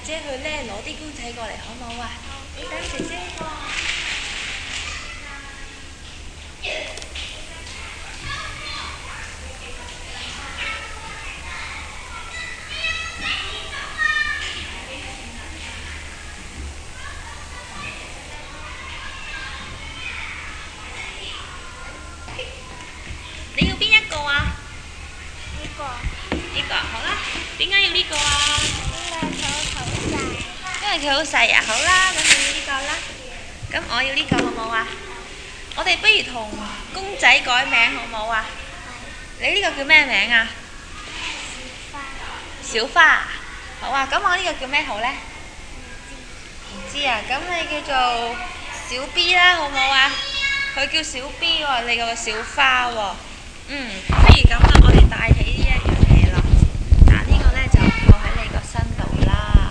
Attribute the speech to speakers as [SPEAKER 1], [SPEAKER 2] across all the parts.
[SPEAKER 1] 姐去咧攞啲公仔過嚟，好唔好啊？你等姐姐。你要邊一個啊？
[SPEAKER 2] 呢個。
[SPEAKER 1] 呢個好啦。點解要呢個啊？
[SPEAKER 2] 因為佢好細。
[SPEAKER 1] 因為佢好細啊！好啦，咁你要呢個啦。咁我要呢個好唔好啊？我哋不如同公仔改名好唔好啊？你呢個叫咩名啊？小花。好啊，咁我呢個叫咩好呢？唔知啊，咁你叫做小 B 啦，好唔好啊？佢叫小 B 喎，你個小花喎。不如咁啦，我哋帶起呢一樣嘢啦。嗱，呢個呢就放喺你個身度啦。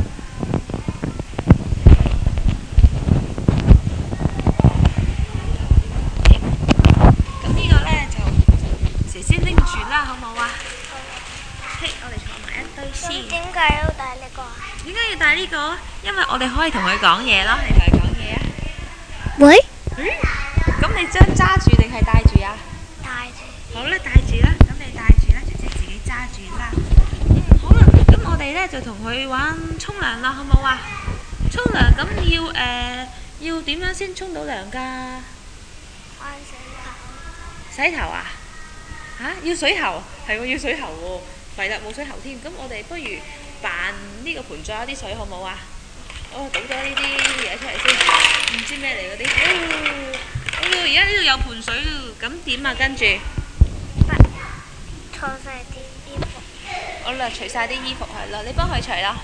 [SPEAKER 1] 咁呢個呢就姐姐拎住啦，好唔好啊？嘿，我哋坐埋一堆先。
[SPEAKER 2] 點解要帶呢個啊？
[SPEAKER 1] 點解要帶呢個？因為我哋可以同佢講嘢咯，你同佢講嘢啊。
[SPEAKER 2] 喂？
[SPEAKER 1] 咁你將揸住定係帶住啊？
[SPEAKER 2] 帶住。
[SPEAKER 1] 好啦，帶住啦，咁你帶住啦，姐姐自己揸住啦。好啦，咁我哋呢就同佢玩沖涼啦，好唔好啊？沖涼咁要點樣先沖到涼㗎？
[SPEAKER 2] 玩水頭。
[SPEAKER 1] 洗頭啊？要水喉？係喎，要水喉喎。係啦，冇水喉添。咁我哋不如扮呢個盆栽有啲水好唔好啊？倒咗呢啲嘢出嚟先，唔知咩嚟嗰啲。而家呢度有盆水咯，咁點啊？跟住，
[SPEAKER 2] 除晒啲衣服。
[SPEAKER 1] 好啦，除晒啲衣服係啦，你幫佢除啦。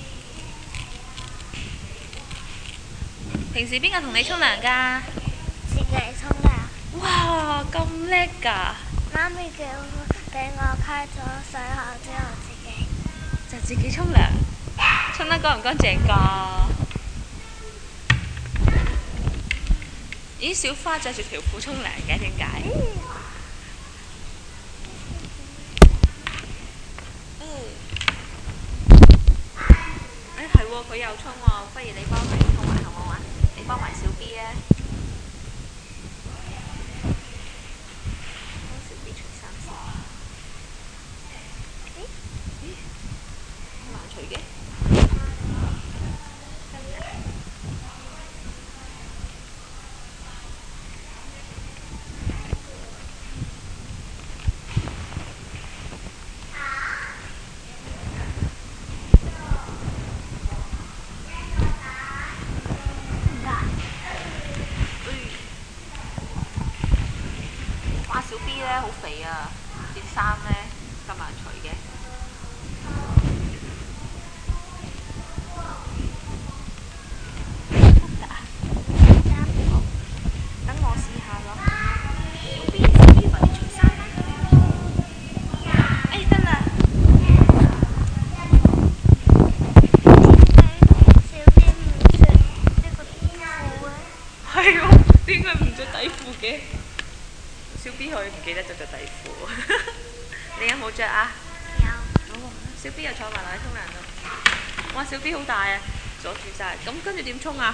[SPEAKER 1] 平時邊個同你沖涼㗎？
[SPEAKER 2] 自己沖涼。
[SPEAKER 1] 哇，咁叻㗎！
[SPEAKER 2] 媽咪俾我開咗水喉之後
[SPEAKER 1] 就自己沖涼，沖得乾唔乾淨㗎？咦，小花着住條褲沖涼嘅，點解？係喎，佢又沖喎，不如你幫佢沖埋好唔好啊？你幫埋小 B 啊。幫小 B 除衫先。好難除嘅。哇！小 B 呢好肥啊，件衫呢咁難除嘅。等我試下咯。小 B，快啲除衫啦！得啦。
[SPEAKER 2] 小 B 唔着呢個褲嘅。
[SPEAKER 1] 係喎，點解唔着底褲嘅？小 B 佢唔記得着底褲。你有冇着啊？
[SPEAKER 2] 有。
[SPEAKER 1] 小 B 又坐埋落去沖涼啦。哇！小 B 好大啊，阻住晒。咁跟住點沖啊？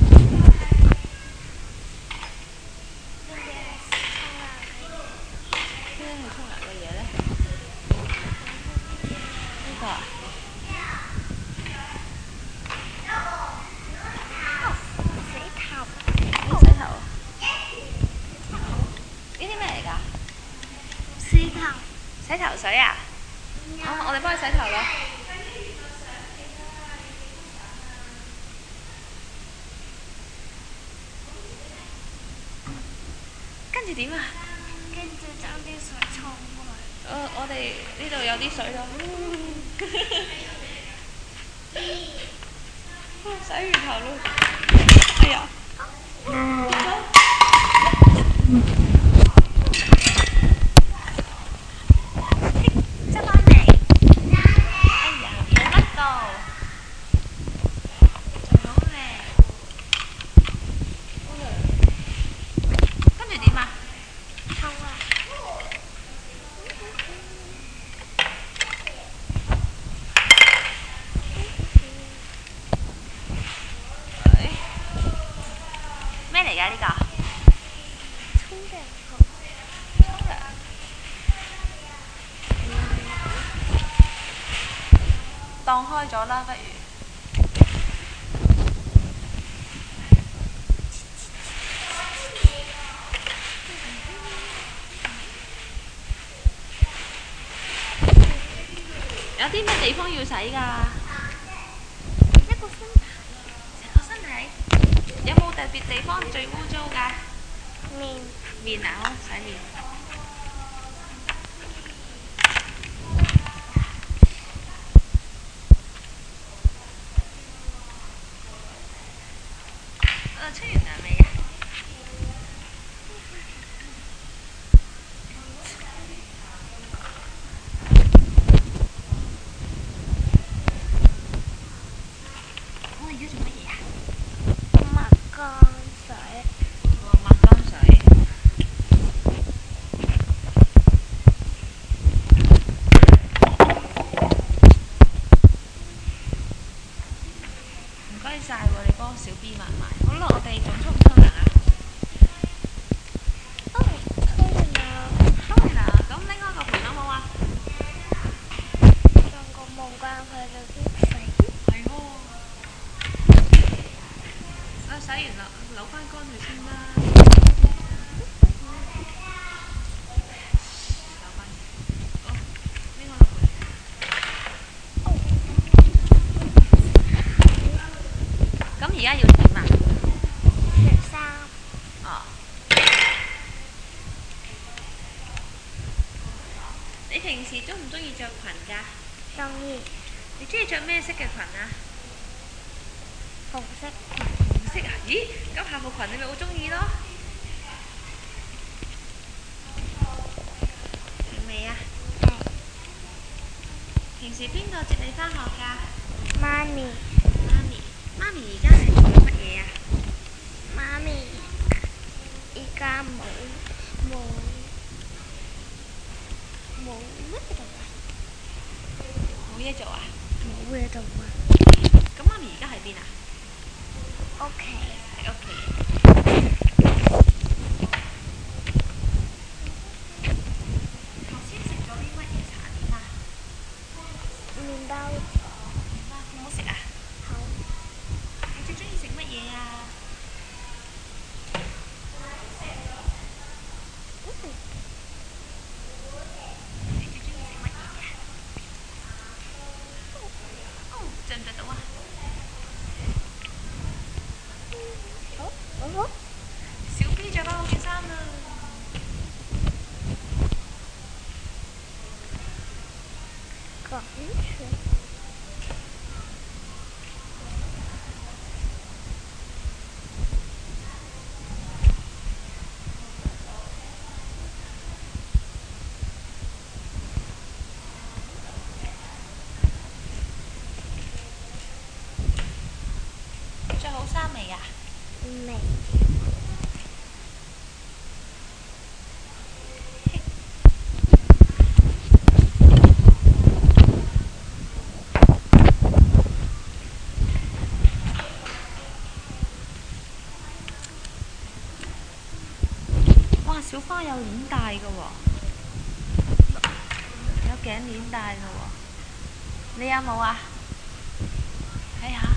[SPEAKER 1] 咩係沖涼嘅嘢呢？呢個啊？洗頭。呢啲咩嚟㗎？
[SPEAKER 2] 洗頭。
[SPEAKER 1] 洗頭水啊？我哋幫佢洗頭咯。跟住點啊？
[SPEAKER 2] 跟住將啲水沖開。
[SPEAKER 1] 我哋呢度有啲水咯。洗完頭咯。哎呀！執返嚟。哎呀，冇甩到。仲好靚。跟住點啊？
[SPEAKER 2] 沖啊！
[SPEAKER 1] 㗎呢個？
[SPEAKER 2] 沖涼服。
[SPEAKER 1] 沖涼。當開咗啦，不如。有啲咩地方要洗㗎？
[SPEAKER 2] 一個身體。
[SPEAKER 1] 成個身體。有冇特別地方最污糟㗎？
[SPEAKER 2] 面。
[SPEAKER 1] 面啊，好洗面。沖完涼未啊？我而家做乜嘢啊？
[SPEAKER 2] 抹乾水。
[SPEAKER 1] 抹乾水。唔該晒喎，你幫小 B 抹埋。好啦，我哋仲沖唔沖涼啊？
[SPEAKER 2] 沖完啦。
[SPEAKER 1] 沖完啦，咁拎開個盆好冇啊？
[SPEAKER 2] 用個毛巾去到邊洗？
[SPEAKER 1] 係喎。洗完啦，扭翻乾佢先啦。扭翻。好，拎開個盆。咁而家要點啊？
[SPEAKER 2] 着衫。
[SPEAKER 1] 哦。你平時中唔中意着裙㗎？
[SPEAKER 2] 中意。
[SPEAKER 1] 你中意着咩色嘅裙啊？
[SPEAKER 2] 紅色。
[SPEAKER 1] 紅色啊？咦，咁校服裙你咪好中意咯？明未啊？
[SPEAKER 2] 係。
[SPEAKER 1] 平時邊個接你返學㗎？
[SPEAKER 2] 媽咪。
[SPEAKER 1] 媽咪而家係做緊乜嘢啊？
[SPEAKER 2] 媽咪而家冇咩做啊？
[SPEAKER 1] 冇嘢做啊？
[SPEAKER 2] 冇嘢做啊。
[SPEAKER 1] 咁媽咪而家喺邊啊？
[SPEAKER 2] 屋企。
[SPEAKER 1] 喺屋企。頭先食咗啲乜嘢茶點啊？
[SPEAKER 2] 麵包。
[SPEAKER 1] 麵包好唔好食啊？
[SPEAKER 2] 好。
[SPEAKER 1] 你最中意食乜嘢啊？你最中意食乜嘢啊？着唔着到啊？
[SPEAKER 2] 好。
[SPEAKER 1] 小 B 着翻好件衫啦。
[SPEAKER 2] 感覺。
[SPEAKER 1] 着好衫未啊？
[SPEAKER 2] 未。
[SPEAKER 1] 哇！小花有鏈帶㗎喎，有頸鏈帶㗎喎。你有冇啊？睇下。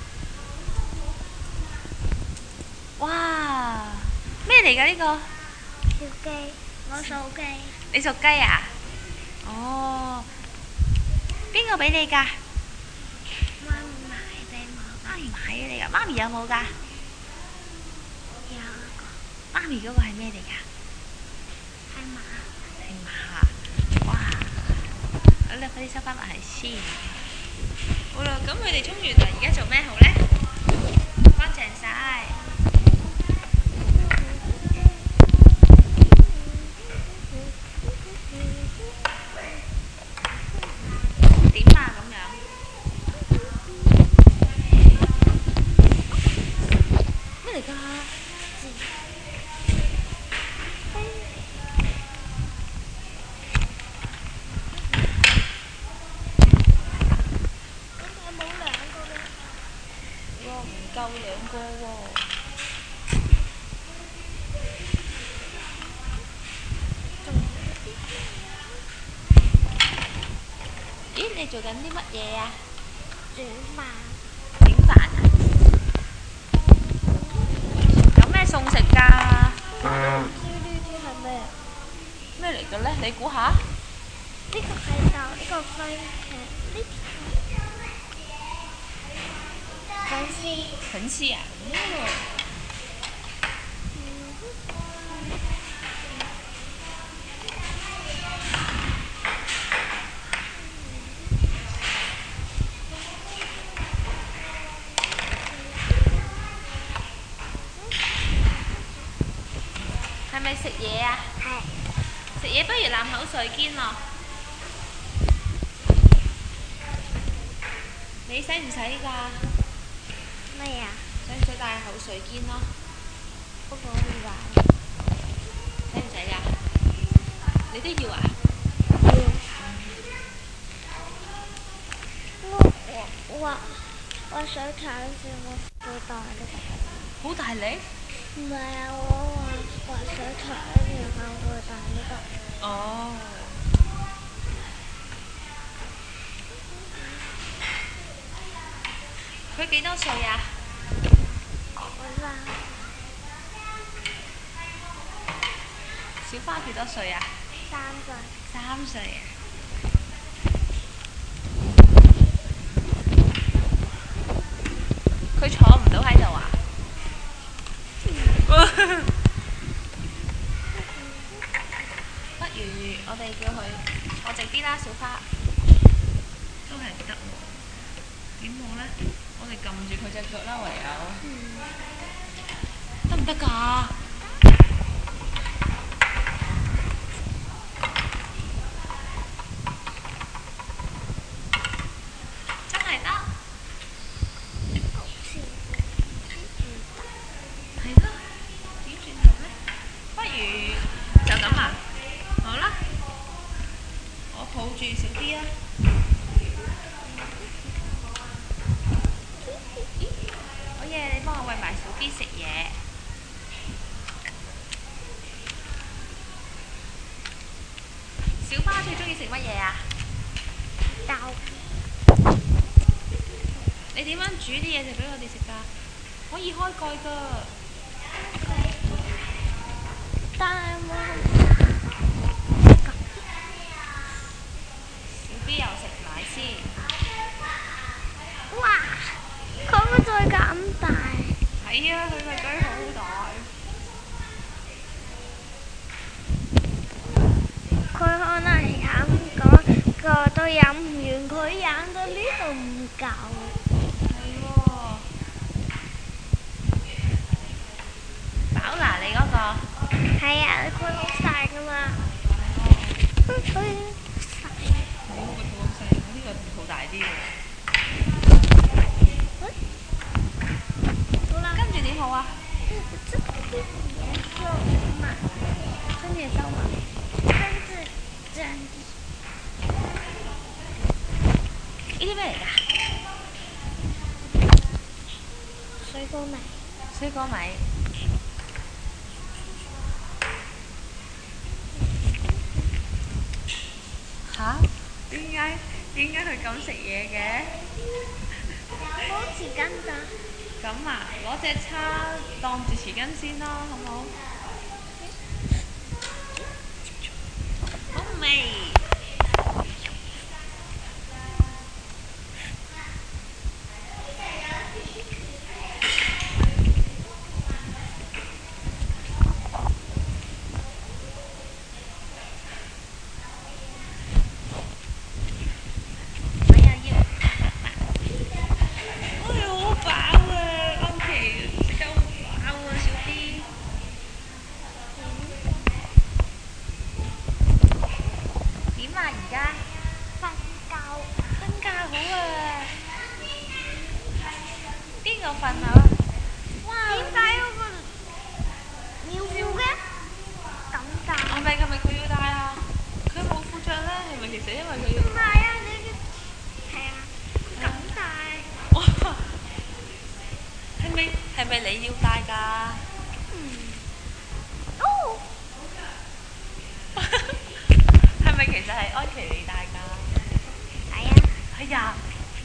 [SPEAKER 1] 哇！咩嚟㗎呢個？
[SPEAKER 2] 小雞。我數雞。
[SPEAKER 1] 你屬雞啊？哦。邊個俾你㗎？
[SPEAKER 2] 媽咪買俾我。
[SPEAKER 1] 媽咪買俾你㗎。媽咪有冇㗎？
[SPEAKER 2] 有個。
[SPEAKER 1] 媽咪嗰個係咩嚟㗎？
[SPEAKER 2] 係馬。
[SPEAKER 1] 係馬。哇！好啦，快啲收翻埋先。好啦，咁佢哋沖完涼，而家做咩好咧？乾淨晒。點啊？咁樣。咩嚟㗎？
[SPEAKER 2] 冇兩個嘅。
[SPEAKER 1] 唔夠兩個喎。 做緊啲乜嘢啊？
[SPEAKER 2] 煮飯。
[SPEAKER 1] 整飯啊？有咩餸食㗎？
[SPEAKER 2] 唔知呢啲係咩？
[SPEAKER 1] 咩嚟嘅咧？你估下？
[SPEAKER 2] 呢個係豆，呢個番茄，呢粉絲。
[SPEAKER 1] 粉絲啊？係咪食嘢啊？
[SPEAKER 2] 係。
[SPEAKER 1] 食嘢不如攬口水肩咯。你使唔使㗎？
[SPEAKER 2] 咩啊？
[SPEAKER 1] 使唔使戴口水肩咯？
[SPEAKER 2] 不過可以玩。
[SPEAKER 1] 使唔使㗎？你都要啊？
[SPEAKER 2] 要。我想睇住我好大力。
[SPEAKER 1] 好大力？
[SPEAKER 2] 唔係啊，我想睇然後會大力個。
[SPEAKER 1] 哦。佢幾多歲啊？
[SPEAKER 2] 我啦。
[SPEAKER 1] 小花幾多歲啊
[SPEAKER 2] 3歲。
[SPEAKER 1] 3歲啊！佢坐唔到喺度啊？不如我哋叫佢坐直啲啦，小花。都係唔得喎。點好咧？我哋撳住佢隻腳啦，唯有。得唔得㗎？真係得。係咯，點轉頭咧？不如就咁啊！好啦，我抱住小 B 啦。好嘢，你幫我餵埋小 B 食嘢。小花最中意食乜嘢啊？
[SPEAKER 2] 豆。
[SPEAKER 1] 你點樣煮啲嘢食俾我哋食㗎？可以開蓋㗎。
[SPEAKER 2] 但係冇。
[SPEAKER 1] 小 B 又食奶先。
[SPEAKER 2] 哇！佢個嘴咁大。
[SPEAKER 1] 係啊，佢個嘴好大。
[SPEAKER 2] 佢可能飲嗰個都飲唔完，佢飲到呢度唔夠。
[SPEAKER 1] 係喎。飽啦你嗰個。
[SPEAKER 2] 係啊，佢好細㗎嘛。佢好細。
[SPEAKER 1] 我個肚咁細，我呢個肚大啲喎。
[SPEAKER 2] 好啦。
[SPEAKER 1] 跟住點好啊？
[SPEAKER 2] 跟住收埋。跟住收埋。跟住這樣。
[SPEAKER 1] 呢啲咩嚟㗎？
[SPEAKER 2] 水果米。
[SPEAKER 1] 水果米。吓？點解佢咁食嘢嘅？
[SPEAKER 2] 好匙羹咋？
[SPEAKER 1] 咁啊，攞隻叉當住匙羹先咯，好唔好？好味。瞓啊！
[SPEAKER 2] 哇！點解有個尿褲嘅？咁大？
[SPEAKER 1] 係咪佢要戴啊？佢冇褲着咧，係咪其實因為佢要？
[SPEAKER 2] 唔係啊，係啊，咁大。
[SPEAKER 1] 哇！係咪你要戴㗎？
[SPEAKER 2] 哦。
[SPEAKER 1] 係咪其實係安琪你戴㗎？
[SPEAKER 2] 係啊。
[SPEAKER 1] 哎呀！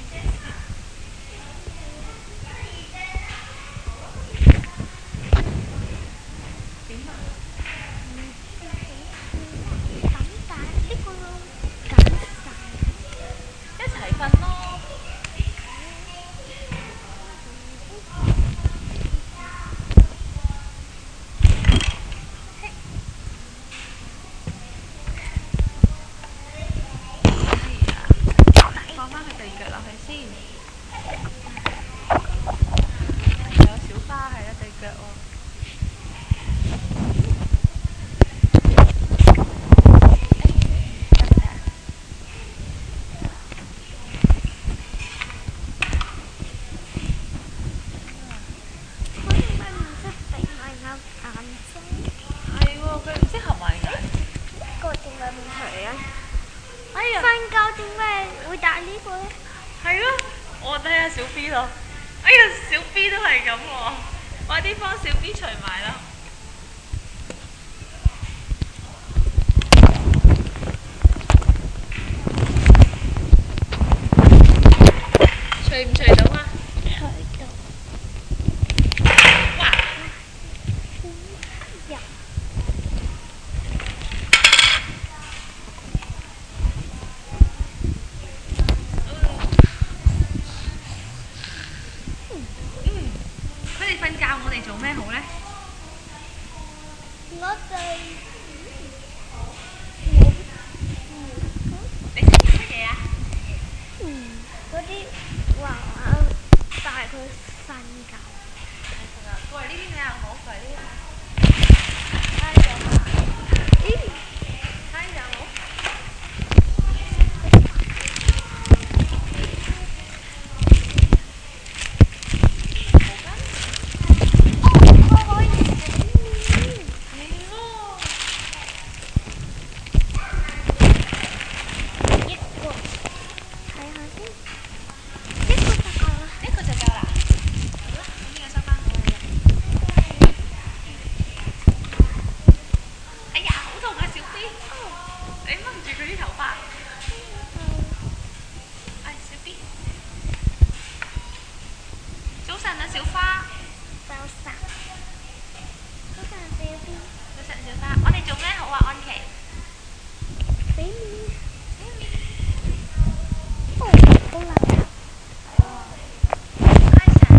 [SPEAKER 1] 點啊？
[SPEAKER 2] 咁大呢個咁細，
[SPEAKER 1] 一齊瞓咯。放翻佢第二腳落去先。有小花係啦，對腳喎。
[SPEAKER 2] 佢點解唔識閉埋眼睛？
[SPEAKER 1] 係喎，佢唔識合埋眼。
[SPEAKER 2] 呢個點解唔係啊？
[SPEAKER 1] 哎呀！
[SPEAKER 2] 瞓覺點解會戴呢個咧？
[SPEAKER 1] 係咯，我睇下小 B 咯。哎呀，小 B 都係咁喎，快啲幫小 B 除埋啦。除唔除到啊？
[SPEAKER 2] 除到。
[SPEAKER 1] 哇！
[SPEAKER 2] 入。
[SPEAKER 1] 佢哋瞓覺，我哋做咩好呢？
[SPEAKER 2] 我哋
[SPEAKER 1] 你識啲乜嘢啊？
[SPEAKER 2] 嗰啲娃娃帶佢瞓覺。
[SPEAKER 1] 過嚟呢邊啊，好，過嚟呢邊。
[SPEAKER 2] 哎呀！咦？
[SPEAKER 1] 睇下好。
[SPEAKER 2] 我可以洗面。
[SPEAKER 1] 係咯。
[SPEAKER 2] 一個，睇下先。一個就夠啦。
[SPEAKER 1] 呢個就夠啦。好啦，咁呢個收翻我啦。哎呀，好痛啊，小 B！你掹住佢啲頭髮。哎，小 B。早晨啊，小花。
[SPEAKER 2] 早晨。早晨，小 B。
[SPEAKER 1] 早晨，小花。我哋做咩好啊，安琪？
[SPEAKER 2] 洗面。哦，好辣。
[SPEAKER 1] 開晒。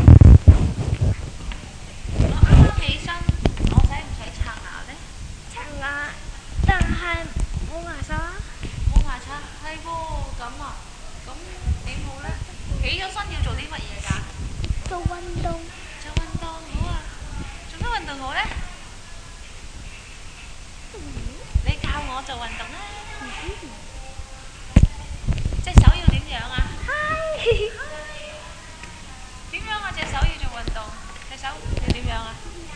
[SPEAKER 1] 我啱啱起身，我使唔使刷牙呢？
[SPEAKER 2] 刷牙，但係冇牙刷啊。
[SPEAKER 1] 冇牙刷，係喎，咁啊，咁點好呢？起咗身要做啲乜嘢㗎？
[SPEAKER 2] 做運動。
[SPEAKER 1] 做運動好啊，做咩運動好呢？你教我做運動啊！隻手要點樣啊？點樣啊？隻手要做運動，隻手要點樣啊？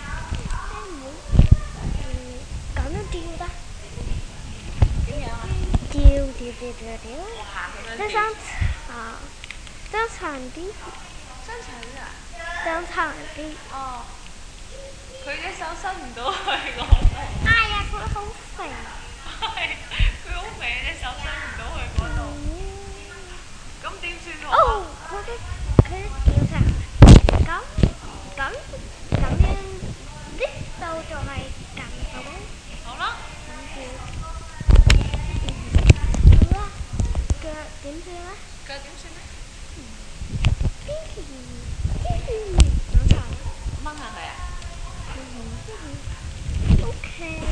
[SPEAKER 2] 咁樣跳得。
[SPEAKER 1] 點樣啊？
[SPEAKER 2] 跳。
[SPEAKER 1] 哇！咁樣
[SPEAKER 2] 即係
[SPEAKER 1] 跳
[SPEAKER 2] 將長啲，
[SPEAKER 1] 伸長啲啊！
[SPEAKER 2] 將長啲。
[SPEAKER 1] 哦，佢隻手伸唔到去嗰度。
[SPEAKER 2] 哎呀，佢好肥。
[SPEAKER 1] 係，佢好肥，隻手伸唔到去嗰度。咁點算好啊？
[SPEAKER 2] 哦，佢跳成咁樣，呢度就係咁好。
[SPEAKER 1] 好啦。
[SPEAKER 2] 好啦，腳點算咧？
[SPEAKER 1] 腳點算呢？
[SPEAKER 2] 兩頭。
[SPEAKER 1] 掹下佢啊！
[SPEAKER 2] OK。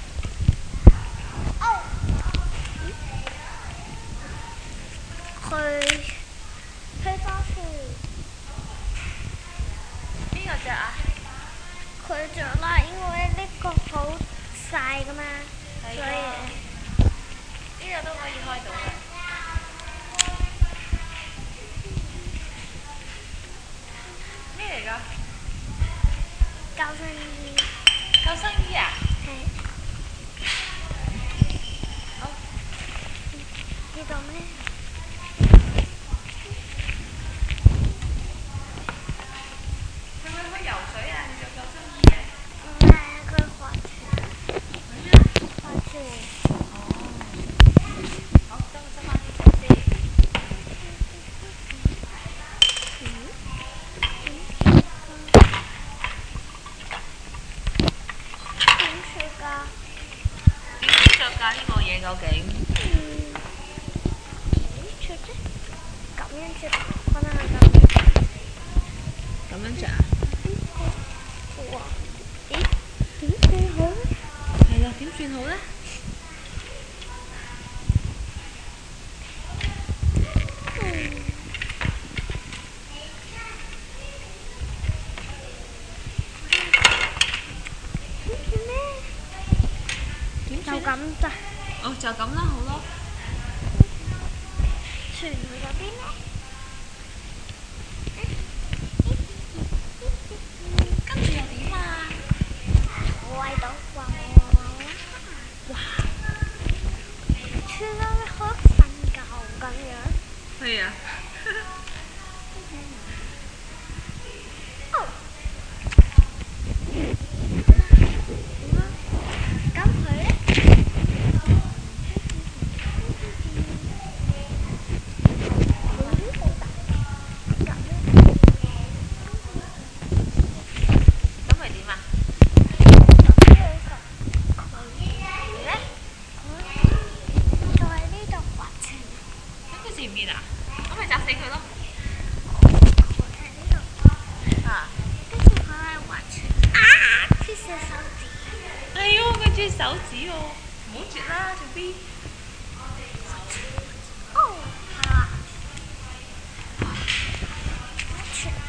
[SPEAKER 2] 哦。佢翻去。
[SPEAKER 1] 邊個隻啊？
[SPEAKER 2] 佢着啦，因為呢個好細噶嘛，所以
[SPEAKER 1] 呢個都可以開到嘅。咩嚟㗎？
[SPEAKER 2] 救生衣。
[SPEAKER 1] 救生衣啊？
[SPEAKER 2] 係。
[SPEAKER 1] 好。
[SPEAKER 2] 呢度咩？
[SPEAKER 1] 佢會唔會游水啊？你着救生衣嘅？
[SPEAKER 2] 唔係，佢滑雪。滑雪。
[SPEAKER 1] 哦。好，等我執翻啲水先。 竟？
[SPEAKER 2] 點着啫？咁樣着，可能係咁樣。
[SPEAKER 1] 咁樣着啊？
[SPEAKER 2] 哇！咦？點算好咧？
[SPEAKER 1] 係啦，點算好咧？
[SPEAKER 2] 點算咧？就
[SPEAKER 1] 點算呢？
[SPEAKER 2] 咁咋？
[SPEAKER 1] 哦，就咁啦，好咯。
[SPEAKER 2] 船去咗邊咧？
[SPEAKER 1] 跟住又點啊？
[SPEAKER 2] 我喺度哇哇哇！穿得好瞓覺咁樣。
[SPEAKER 1] 係啊。
[SPEAKER 2] 哦。咁佢咧？好大。咁咧？
[SPEAKER 1] 咁係點啊？
[SPEAKER 2] 咁樣實佢咧？佢就喺呢度滑船。
[SPEAKER 1] 咁佢前面啊？咁咪砸死佢咯。
[SPEAKER 2] 佢喺呢度。
[SPEAKER 1] 啊！
[SPEAKER 2] 跟住佢係滑船。啊！切隻手指。
[SPEAKER 1] 哎呦，佢啜手指喎，唔好啜啦，小 B。
[SPEAKER 2] 哦，係啊。滑船。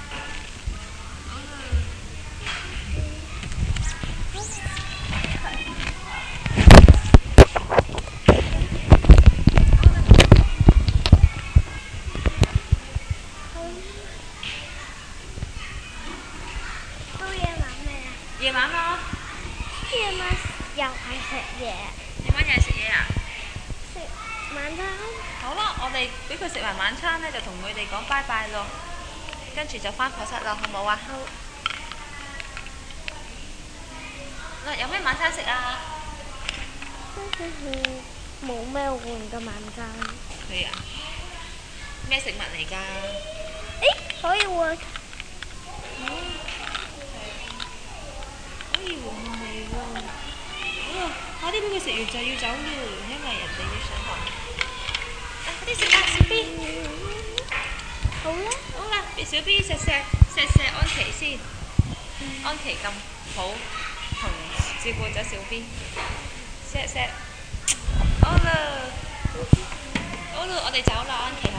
[SPEAKER 2] 到夜晚未啊？
[SPEAKER 1] 夜晚咯，
[SPEAKER 2] 夜晚又係食嘢，
[SPEAKER 1] 夜晚又係食嘢啊？
[SPEAKER 2] 食晚餐。
[SPEAKER 1] 好啦，我哋俾佢食埋晚餐咧，就同佢哋講拜拜咯，跟住就翻課室咯，好冇啊？
[SPEAKER 2] 好。
[SPEAKER 1] 嗱，有咩晚餐食啊？
[SPEAKER 2] 冇咩換嘅晚餐。
[SPEAKER 1] 係啊。咩食物嚟㗎？
[SPEAKER 2] 誒，可以換。
[SPEAKER 1] 可以換係喎。好啦，快啲俾佢食完就要走啦，因為人哋要上學。啊，快啲食啦，小 B。
[SPEAKER 2] 好啦。
[SPEAKER 1] 好啦，俾小 B 錫安琪先。安琪咁好，同照顧咗小 B。錫。好啦，我哋走啦，安琪。